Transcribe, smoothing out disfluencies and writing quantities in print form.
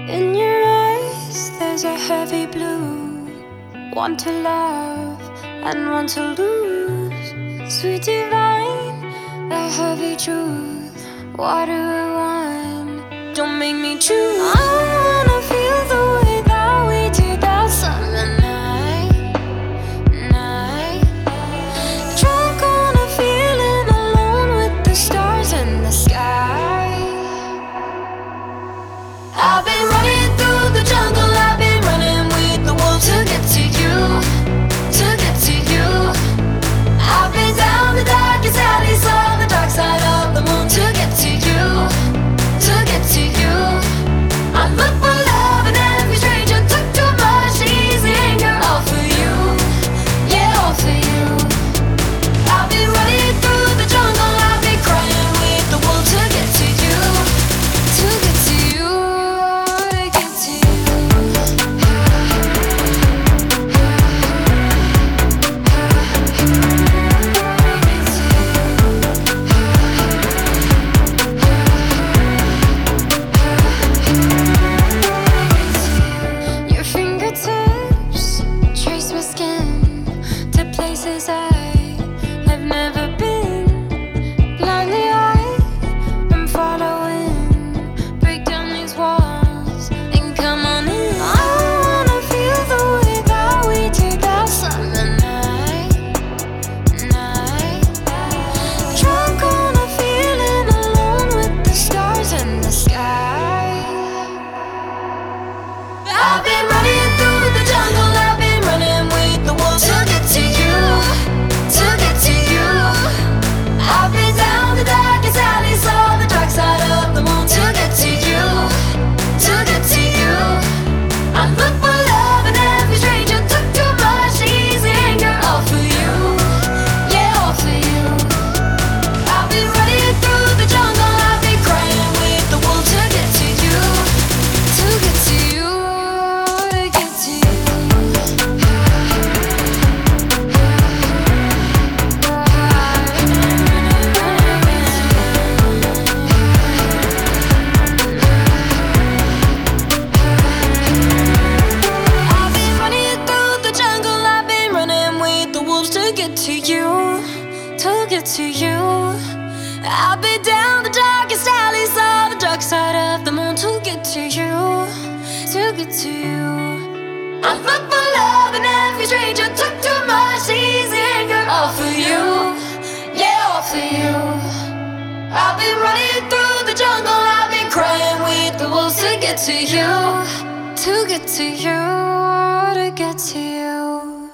In your eyes, there's a heavy blue. Want to love and want to lose. Sweet divine, the heavy truth. Water or wine, don't make me choose. I wanna feel the way that we did that summer night. Drunk on a feeling, alone with the stars in the sky. I've been running through the jungle, I've been running with the wolves to get to you, to get to you. I've been down the darkest alleys, saw the dark side of the moon to get to you, to get to you. I look for love in every stranger, took too much easy anger, all for you, yeah, all for you. I've been running through the jungle, I've been crying with the wolves to get to you, to get to you. Your fingertips trace my skin to places I have never been. Blindly I'm following. Break down these walls and come on in. I wanna feel the way that we did that summer night. Drunk on a feeling, alone with the stars in the sky. I've been running through the jungle, I've been running with the wolves to get to you, to get to you. I've been down the darkest alleys, saw the dark side of the moon to get to you, to get to you. I look for love in every stranger, took too much easy anger, all for you, yeah, all for you. I've been running through the jungle, I've been crying with the wolves to get to you, to get to you, to get to you. I've been running through the jungle, I've been running with the wolves to get to you, to get to you. I've been down the darkest alleys, saw the dark side of the moon to get to you, to get to you. I look for love in every stranger, took too much easy anger, all for you, yeah, all for you. I've been running through the jungle, I've been crying with the wolves to get to you, to get to you, to get to you.